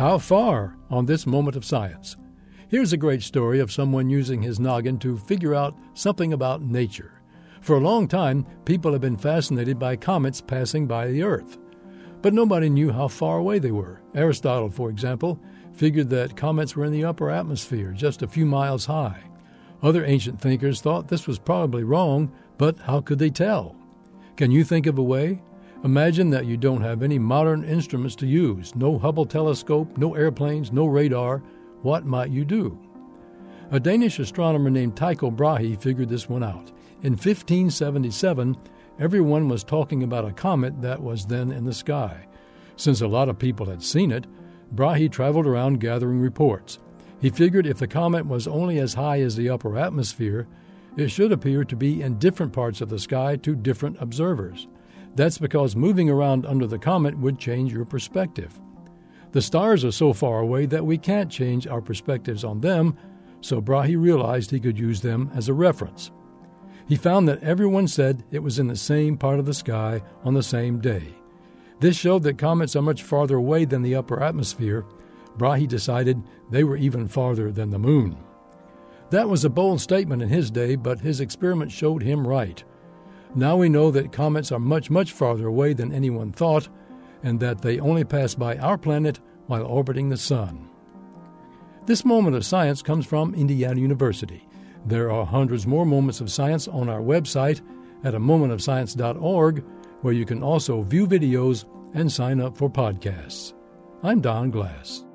How far on this moment of science? Here's a great story of someone using his noggin to figure out something about nature. For a long time, people have been fascinated by comets passing by the Earth. But nobody knew how far away they were. Aristotle, for example, figured that comets were in the upper atmosphere, just a few miles high. Other ancient thinkers thought this was probably wrong, but how could they tell? Can you think of a way? Imagine that you don't have any modern instruments to use, no Hubble telescope, no airplanes, no radar. What might you do? A Danish astronomer named Tycho Brahe figured this one out. In 1577, everyone was talking about a comet that was then in the sky. Since a lot of people had seen it, Brahe traveled around gathering reports. He figured if the comet was only as high as the upper atmosphere, it should appear to be in different parts of the sky to different observers. That's because moving around under the comet would change your perspective. The stars are so far away that we can't change our perspectives on them, so Brahe realized he could use them as a reference. He found that everyone said it was in the same part of the sky on the same day. This showed that comets are much farther away than the upper atmosphere. Brahe decided they were even farther than the moon. That was a bold statement in his day, but his experiment showed him right. Now we know that comets are much, much farther away than anyone thought, and that they only pass by our planet while orbiting the sun. This moment of science comes from Indiana University. There are hundreds more moments of science on our website at amomentofscience.org, where you can also view videos and sign up for podcasts. I'm Don Glass.